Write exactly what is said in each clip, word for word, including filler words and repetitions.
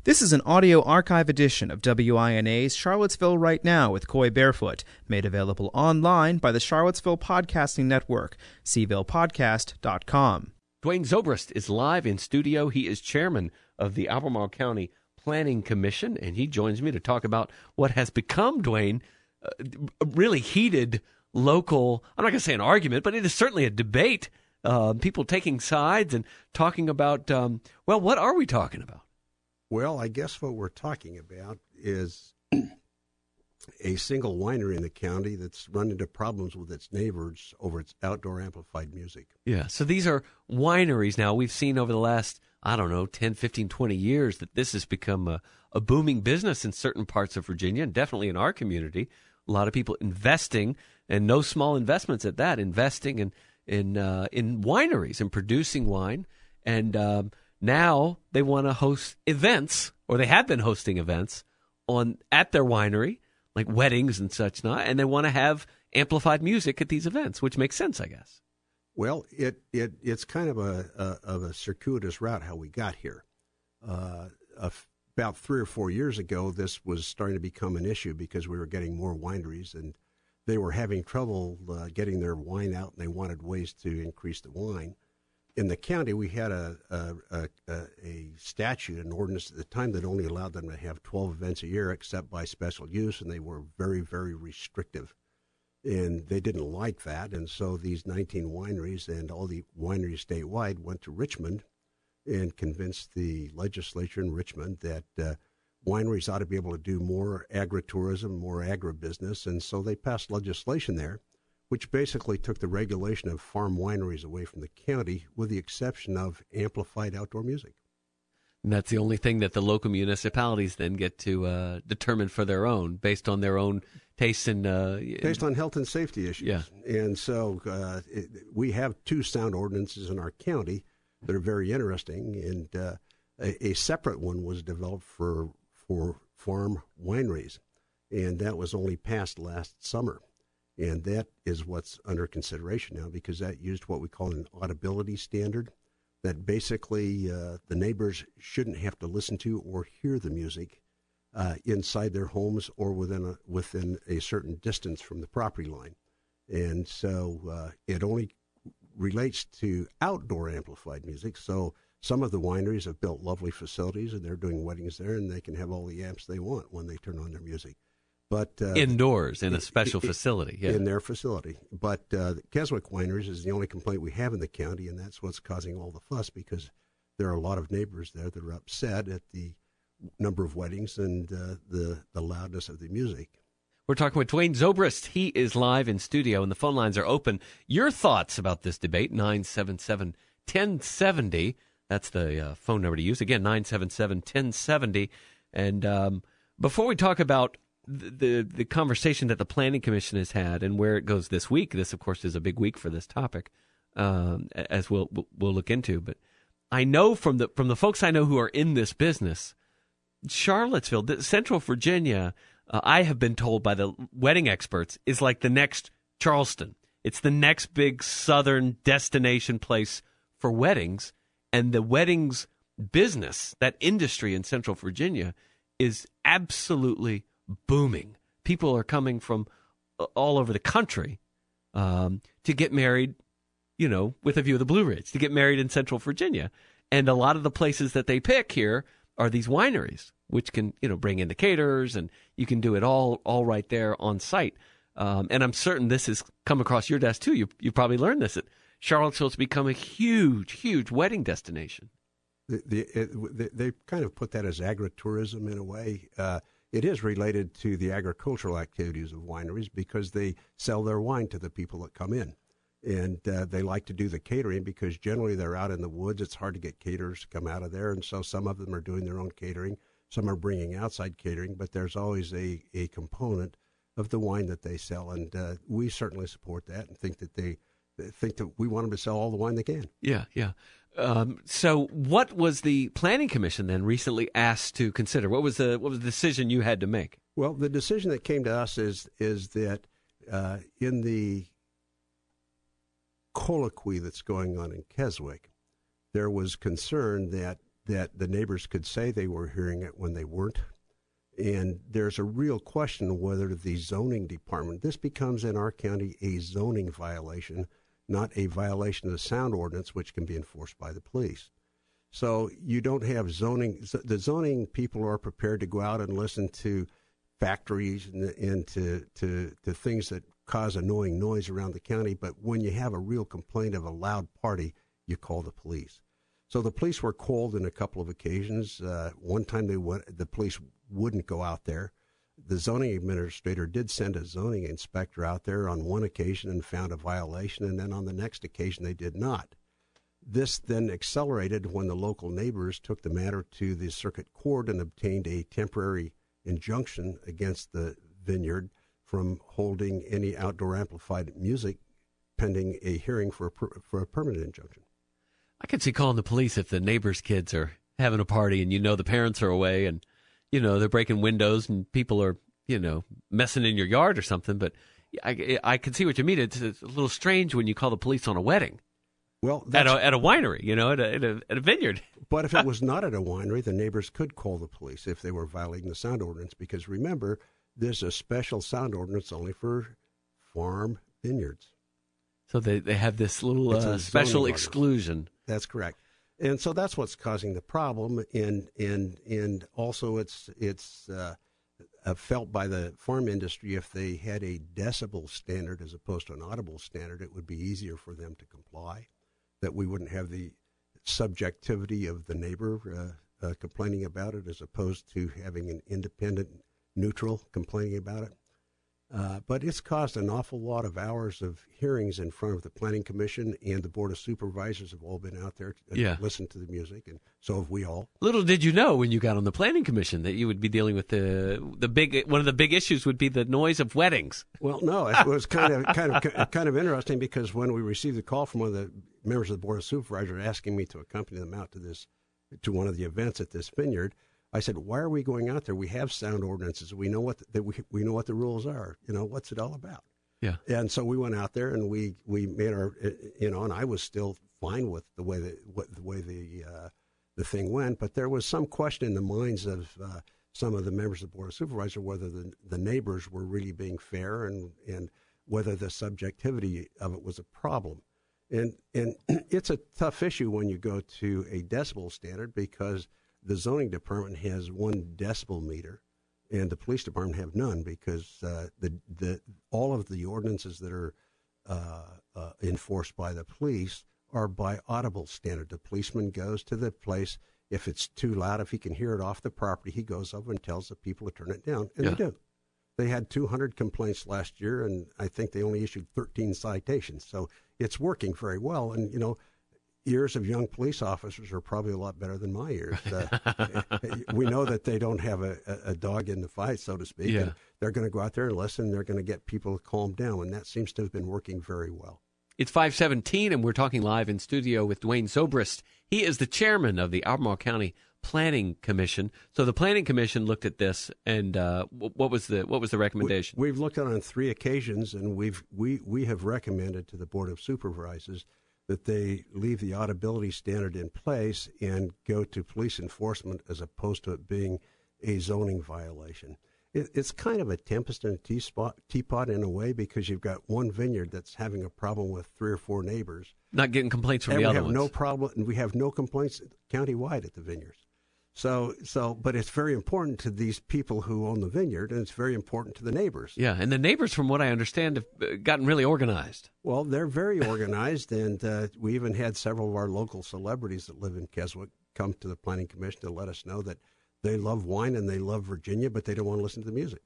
This is an audio archive edition of W I N A's Charlottesville Right Now with Coy Barefoot, made available online by the Charlottesville Podcasting Network, c ville podcast dot com. Dwayne Zobrist is live in studio. He is chairman of the Albemarle County Planning Commission, and he joins me to talk about what has become, Dwayne, a really heated local, I'm not going to say an argument, but it is certainly a debate. Uh, people taking sides and talking about, um, well, what are we talking about? Well, I guess what we're talking about is a single winery in the county that's run into problems with its neighbors over its outdoor amplified music. Yeah, so these are wineries now. We've seen over the last, I don't know, ten, fifteen, twenty years that this has become a, a booming business in certain parts of Virginia, and definitely in our community. A lot of people investing, and no small investments at that, investing in in, uh, in wineries and producing wine. And um, now they want to host events, or they have been hosting events on at their winery, like weddings and such not, and they want to have amplified music at these events, which makes sense, I guess. Well, it, it it's kind of a, a of a circuitous route how we got here. Uh, a, about three or four years ago, this was starting to become an issue because we were getting more wineries, and they were having trouble uh, getting their wine out, and they wanted ways to increase the wine. In the county, we had a a, a a statute, an ordinance at the time that only allowed them to have twelve events a year except by special use, and they were very, very restrictive. And they didn't like that, and so these nineteen wineries and all the wineries statewide went to Richmond and convinced the legislature in Richmond that uh, wineries ought to be able to do more agritourism, more agribusiness, and so they passed legislation there, which basically took the regulation of farm wineries away from the county, with the exception of amplified outdoor music. And that's the only thing that the local municipalities then get to uh, determine for their own, based on their own tastes and... Uh, based on health and safety issues. Yeah. And so uh, it, we have two sound ordinances in our county that are very interesting, and uh, a, a separate one was developed for, for farm wineries, and that was only passed last summer. And that is what's under consideration now, because that used what we call an audibility standard, that basically uh, the neighbors shouldn't have to listen to or hear the music uh, inside their homes or within a, within a certain distance from the property line. And so uh, it only relates to outdoor amplified music. So some of the wineries have built lovely facilities, and they're doing weddings there, and they can have all the amps they want when they turn on their music. But uh, indoors in a special it, it, facility, yeah. In their facility. But uh, Keswick Wineries is the only complaint we have in the county, and that's what's causing all the fuss, because there are a lot of neighbors there that are upset at the number of weddings and uh, the, the loudness of the music. We're talking with Dwayne Zobrist. He is live in studio, and the phone lines are open. Your thoughts about this debate, nine seven seven, one oh seven oh. That's the uh, phone number to use. Again, nine seven seven, one oh seven oh. And um, before we talk about the the conversation that the Planning Commission has had and where it goes this week. This, of course, is a big week for this topic, um, as we'll we'll look into. But I know from the from the folks I know who are in this business, Charlottesville, Central Virginia, uh, I have been told by the wedding experts, is like the next Charleston. It's the next big southern destination place for weddings, and the weddings business, that industry in Central Virginia, is absolutely booming. People are coming from all over the country um, to get married, you know, with a view of the Blue Ridge, to get married in Central Virginia. And a lot of the places that they pick here are these wineries, which can, you know, bring in the caterers, and you can do it all all right there on site. Um, and I'm certain this has come across your desk, too. You, you probably learned this. That Charlottesville's become a huge, huge wedding destination. The, the, it, they kind of put that as agritourism in a way. Uh, It is related to the agricultural activities of wineries because they sell their wine to the people that come in. And uh, they like to do the catering because generally they're out in the woods. It's hard to get caterers to come out of there. And so some of them are doing their own catering. Some are bringing outside catering. But there's always a, a component of the wine that they sell. And uh, we certainly support that and think that they think that we want them to sell all the wine they can. Yeah, yeah. Um, so what was the Planning Commission then recently asked to consider? What was the what was the decision you had to make? Well, the decision that came to us is is that uh, in the colloquy that's going on in Keswick, there was concern that that the neighbors could say they were hearing it when they weren't. And there's a real question whether the zoning department, this becomes in our county a zoning violation, not a violation of the sound ordinance, which can be enforced by the police. So you don't have zoning. The zoning people are prepared to go out and listen to factories and, and to, to, to things that cause annoying noise around the county. But when you have a real complaint of a loud party, you call the police. So the police were called on a couple of occasions. Uh, one time they went, the police wouldn't go out there. The zoning administrator did send a zoning inspector out there on one occasion and found a violation, and then on the next occasion they did not. This then accelerated when the local neighbors took the matter to the circuit court and obtained a temporary injunction against the vineyard from holding any outdoor amplified music pending a hearing for a, per, for a permanent injunction. I could see calling the police if the neighbors' kids are having a party and you know the parents are away and, you know, they're breaking windows and people are, you know, messing in your yard or something. But I, I can see what you mean. It's, it's a little strange when you call the police on a wedding. Well, at a, at a winery, you know, at a, at a, at a vineyard. But if it was not at a winery, the neighbors could call the police if they were violating the sound ordinance, because remember, there's a special sound ordinance only for farm vineyards. So they, they have this little uh, special exclusion. That's correct. And so that's what's causing the problem. And and and also it's it's uh, felt by the farm industry, if they had a decibel standard as opposed to an audible standard, it would be easier for them to comply, that we wouldn't have the subjectivity of the neighbor uh, uh, complaining about it as opposed to having an independent neutral complaining about it. Uh, but it's caused an awful lot of hours of hearings in front of the Planning Commission, and the Board of Supervisors have all been out there to yeah. listen to the music, and so have we all. Little did you know when you got on the Planning Commission that you would be dealing with the the big one of the big issues would be the noise of weddings. Well, no, it was kind of kind of kind of interesting, because when we received the call from one of the members of the Board of Supervisors asking me to accompany them out to this to one of the events at this vineyard, I said, "Why are we going out there? We have sound ordinances. We know what the, that we we know what the rules are. You know, what's it all about?" Yeah. And so we went out there and we, we made our, you know, and I was still fine with the way the what, the way the uh, the thing went, but there was some question in the minds of uh, some of the members of the Board of Supervisors whether the the neighbors were really being fair and and whether the subjectivity of it was a problem. And and it's a tough issue when you go to a decibel standard, because the zoning department has one decibel meter, and the police department have none, because uh, the the all of the ordinances that are uh, uh, enforced by the police are by audible standard. The policeman goes to the place. If it's too loud, if he can hear it off the property, he goes over and tells the people to turn it down, and yeah. they do. They had two hundred complaints last year, and I think they only issued thirteen citations. So it's working very well. And, you know, ears of young police officers are probably a lot better than my ears. Uh, we know that they don't have a, a dog in the fight, so to speak. Yeah. And they're going to go out there and listen. They're going to get people to calm down, and that seems to have been working very well. It's five seventeen, and we're talking live in studio with Dwayne Zobrist. He is the chairman of the Albemarle County Planning Commission. So the Planning Commission looked at this, and uh, what was the what was the recommendation? We, we've looked at it on three occasions, and we've we we have recommended to the Board of Supervisors that they leave the audibility standard in place and go to police enforcement as opposed to it being a zoning violation. It, it's kind of a tempest in a teapot, teapot in a way, because you've got one vineyard that's having a problem with three or four neighbors. Not getting complaints from and the we other have ones. No problem, and we have no complaints countywide at the vineyards. So, so, but it's very important to these people who own the vineyard, and it's very important to the neighbors. Yeah, and the neighbors, from what I understand, have gotten really organized. Well, they're very organized, and uh, we even had several of our local celebrities that live in Keswick come to the Planning Commission to let us know that they love wine and they love Virginia, but they don't want to listen to the music.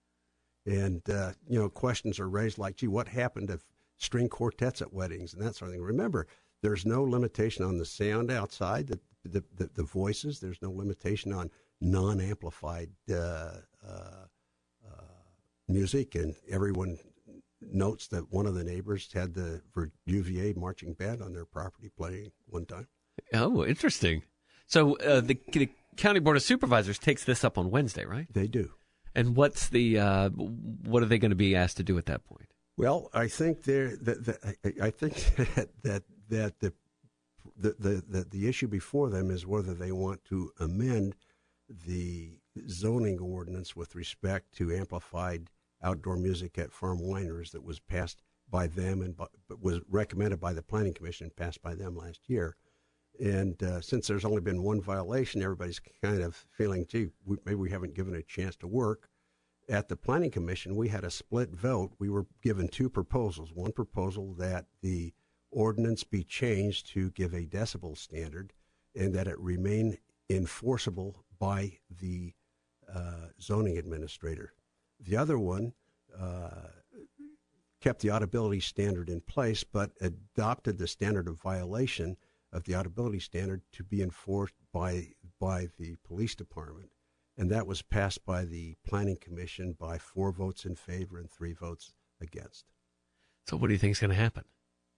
And, uh, you know, questions are raised like, gee, what happened to string quartets at weddings and that sort of thing? Remember, there's no limitation on the sound outside, the the, the, the voices. There's no limitation on non-amplified uh, uh, uh, music, and everyone notes that one of the neighbors had the U V A marching band on their property playing one time. Oh, interesting. So uh, the, the County Board of Supervisors takes this up on Wednesday, right? They do. And what's the uh, what are they going to be asked to do at that point? Well, I think they're that, that, I think that that that the the, the, the, the issue before them is whether they want to amend the zoning ordinance with respect to amplified outdoor music at farm wineries that was passed by them and by, was recommended by the Planning Commission, passed by them last year. And uh, since there's only been one violation, everybody's kind of feeling, gee, we, maybe we haven't given it a chance to work. At the Planning Commission, we had a split vote. We were given two proposals. One proposal that the ordinance be changed to give a decibel standard and that it remain enforceable by the uh, zoning administrator. The other one uh, kept the audibility standard in place but adopted the standard of violation of the audibility standard to be enforced by by the police department. And that was passed by the Planning Commission by four votes in favor and three votes against. So what do you think is going to happen?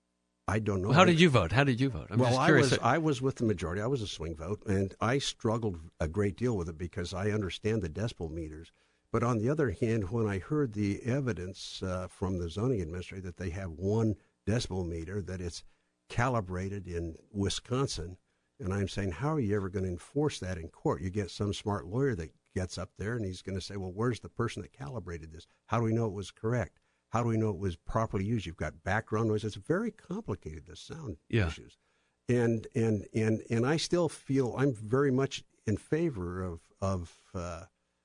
I don't know. Well, how did you vote? How did you vote? I'm well, just I curious. was I was with the majority. I was a swing vote, and I struggled a great deal with it because I understand the decibel meters. But on the other hand, when I heard the evidence uh, from the zoning administrator that they have one decibel meter, that it's calibrated in Wisconsin, and I'm saying, how are you ever going to enforce that in court? You get some smart lawyer that gets up there and he's going to say, well, where's the person that calibrated this? How do we know it was correct? How do we know it was properly used? You've got background noise. It's very complicated, the sound yeah. issues. And and and and I still feel I'm very much in favor of of uh,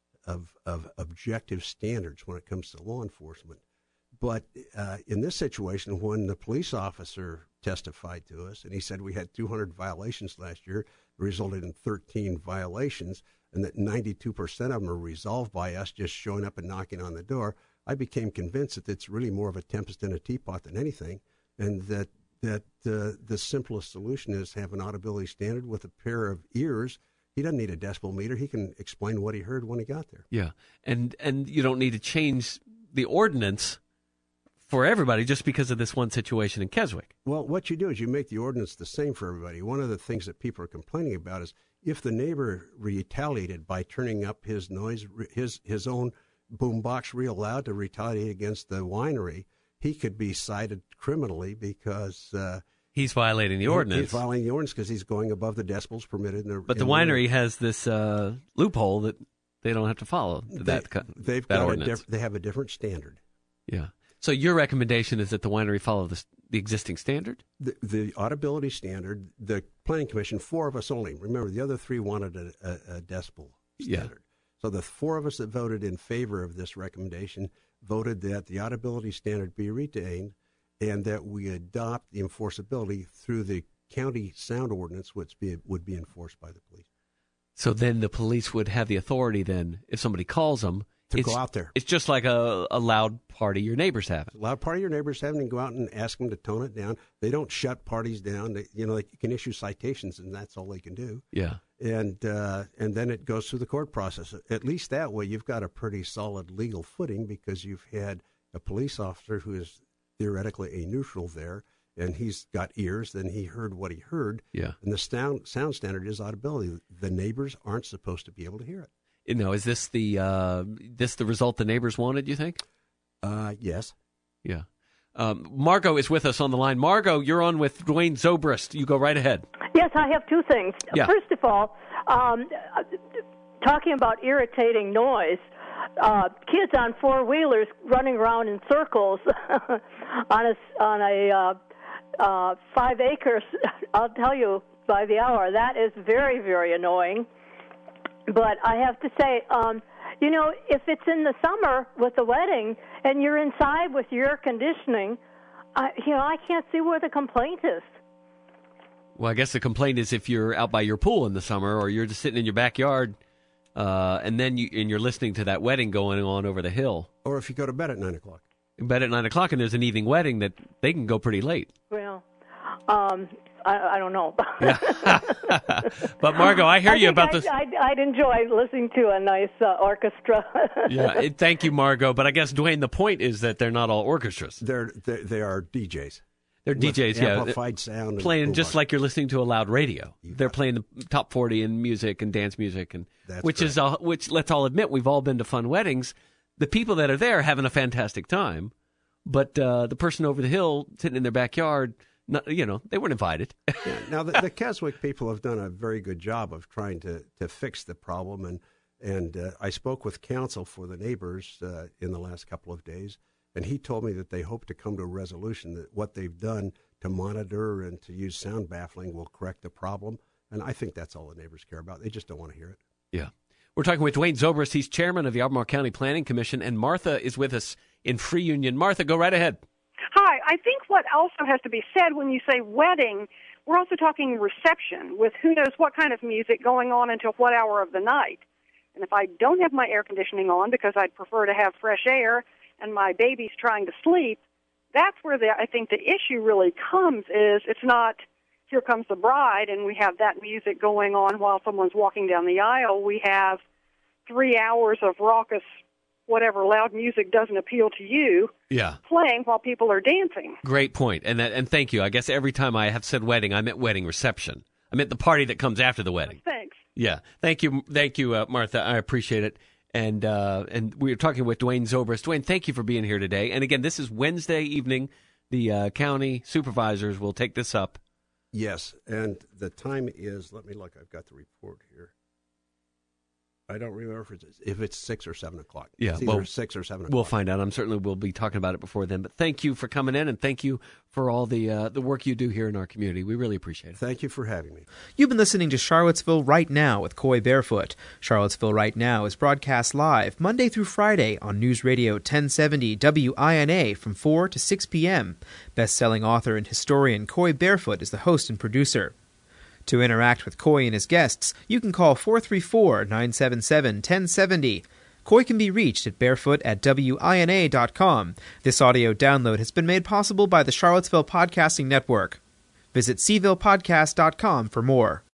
of of objective standards when it comes to law enforcement. But uh, in this situation, when the police officer testified to us, and he said we had two hundred violations last year, it resulted in thirteen violations, and that ninety-two percent of them are resolved by us just showing up and knocking on the door, I became convinced that it's really more of a tempest in a teapot than anything, and that that uh, the simplest solution is have an audibility standard with a pair of ears. He doesn't need a decibel meter. He can explain what he heard when he got there. Yeah, and and you don't need to change the ordinance for everybody just because of this one situation in Keswick. Well, what you do is you make the ordinance the same for everybody. One of the things that people are complaining about is if the neighbor retaliated by turning up his noise, his his own boombox real loud to retaliate against the winery, he could be cited criminally because uh, he's violating the ordinance. He's violating the ordinance because he's going above the decibels permitted. In the, but the in winery the, has this uh, loophole that they don't have to follow. They, that they've that got ordinance. a diff- they have a different standard. Yeah. So your recommendation is that the winery follow the, the existing standard? The, the audibility standard, the Planning Commission, four of us only. Remember, the other three wanted a, a, a decibel standard. Yeah. So the four of us that voted in favor of this recommendation voted that the audibility standard be retained and that we adopt the enforceability through the county sound ordinance, which be, would be enforced by the police. So then the police would have the authority then, if somebody calls them, to it's, go out there. It's just like a, a loud party your neighbors having. A loud party your neighbors having, and go out and ask them to tone it down. They don't shut parties down. They, you know, they can issue citations, and that's all they can do. Yeah. And uh, and then it goes through the court process. At least that way, you've got a pretty solid legal footing because you've had a police officer who is theoretically a neutral there, and he's got ears. Then he heard what he heard. Yeah. And the sound sound standard is audibility. The neighbors aren't supposed to be able to hear it. You know, is this the uh, this the result the neighbors wanted, you think? Uh, yes. Yeah. Um, Margot is with us on the line. Margot, you're on with Dwayne Zobrist. You go right ahead. Yes, I have two things. Yeah. First of all, um, talking about irritating noise, uh, kids on four-wheelers running around in circles on a, on a uh, uh, five acres, I'll tell you, by the hour, that is very, very annoying. But I have to say, um, you know, if it's in the summer with the wedding and you're inside with your air conditioning, I, you know, I can't see where the complaint is. Well, I guess the complaint is if you're out by your pool in the summer or you're just sitting in your backyard uh, and then you, and you're listening to that wedding going on over the hill. Or if you go to bed at nine o'clock. Bed at nine o'clock and there's an evening wedding that they can go pretty late. Well, um... I, I don't know. Yeah. But, Margot, I hear I you about I'd, this. I'd, I'd enjoy listening to a nice uh, orchestra. Yeah, it, thank you, Margot. But I guess, Dwayne, the point is that they're not all orchestras. They're, they're, they are D Js. They're D Js, yeah. Amplified sound. Playing just like you're listening to a loud radio. They're playing the top forty in music and dance music, and That's which correct. is uh, which. Let's all admit, we've all been to fun weddings. The people that are there are having a fantastic time, but uh, the person over the hill sitting in their backyard not, you know, they weren't invited. Yeah. Now, the, the Keswick people have done a very good job of trying to, to fix the problem, and and uh, I spoke with counsel for the neighbors uh, in the last couple of days, and he told me that they hope to come to a resolution that what they've done to monitor and to use sound baffling will correct the problem, and I think that's all the neighbors care about. They just don't want to hear it. Yeah. We're talking with Dwayne Zobrist. He's chairman of the Albemarle County Planning Commission, and Martha is with us in Free Union. Martha, go right ahead. Hi. I think what also has to be said when you say wedding, we're also talking reception with who knows what kind of music going on until what hour of the night. And if I don't have my air conditioning on because I'd prefer to have fresh air and my baby's trying to sleep, that's where the, I think the issue really comes is it's not here comes the bride and we have that music going on while someone's walking down the aisle. We have three hours of raucous, whatever loud music doesn't appeal to you, yeah, playing while people are dancing. Great point. And that, and thank you. I guess every time I have said wedding, I meant wedding reception. I meant the party that comes after the wedding. Thanks. Yeah. Thank you. Thank you, uh, Martha. I appreciate it. And uh, and we were talking with Dwayne Zobrist. Dwayne, thank you for being here today. And again, this is Wednesday evening. The uh, county supervisors will take this up. Yes, and the time is, let me look, I've got the report here. I don't remember if it's, if it's six or seven o'clock. Yeah, it's either well, six or seven o'clock. We'll find out. I'm certainly we'll be talking about it before then. But thank you for coming in, and thank you for all the uh, the work you do here in our community. We really appreciate it. Thank you for having me. You've been listening to Charlottesville Right Now with Coy Barefoot. Charlottesville Right Now is broadcast live Monday through Friday on News Radio ten seventy W I N A from four to six p.m. Best-selling author and historian Coy Barefoot is the host and producer. To interact with Coy and his guests, you can call four three four, nine seven seven, one zero seven zero. Coy can be reached at barefoot at W I N A dot com. This audio download has been made possible by the Charlottesville Podcasting Network. Visit C ville podcast dot com for more.